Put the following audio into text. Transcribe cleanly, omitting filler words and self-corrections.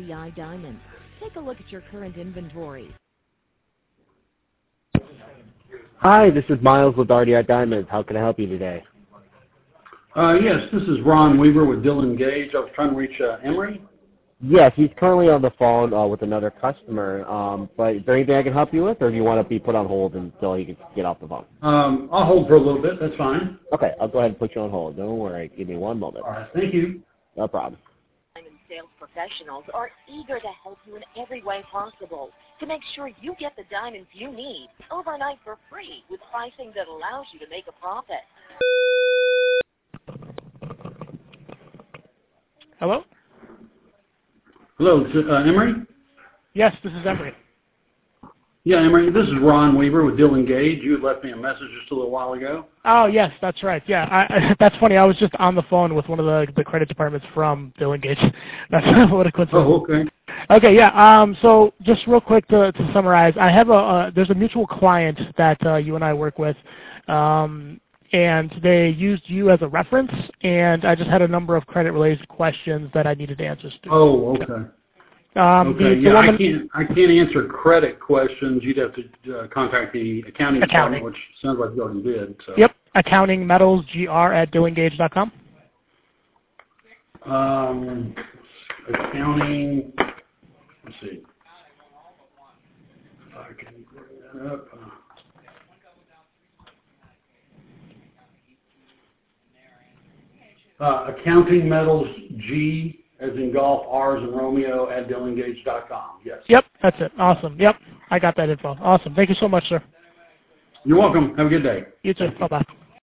RDI Diamonds. Take a look at your current inventory. Hi, this is Miles with RDI Diamonds. How can I help you today? Yes, this is Ron Weaver with Dillon Gage. I was trying to reach Emery. Yes, he's currently on the phone with another customer. But is there anything I can help you with, or do you want to be put on hold until he can get off the phone? I'll hold for a little bit. That's fine. Okay, I'll go ahead and put you on hold. Don't worry. Give me one moment. All right, thank you. No problem. Diamond sales professionals are eager to help you in every way possible to make sure you get the diamonds you need overnight for free with pricing that allows you to make a profit. Hello? Hello, is it, Emery? Yes, this is Emery. Yeah, Emery, this is Ron Weaver with Dillon Gage. You had left me a message just a little while ago. Oh, yes, that's right. Yeah, that's funny. I was just on the phone with one of the credit departments from Dillon Gage. That's what a coincidence. Oh, okay. Okay, yeah. So just real quick to summarize, I have there's a mutual client that you and I work with, and they used you as a reference, and I just had a number of credit-related questions that I needed answers to. Oh, okay. Okay, yeah, I can't answer credit questions. You'd have to contact the accounting department, which sounds like you already did. So. Yep, accountingmetalsgr@dillongage.com. Accounting, let's see. If I can bring that up. Accounting Metals G as in golf, R's and Romeo @dillongage.com. Yes. Yep, that's it. Awesome. Yep, I got that info. Awesome. Thank you so much, sir. You're welcome. Have a good day. You too. Bye-bye.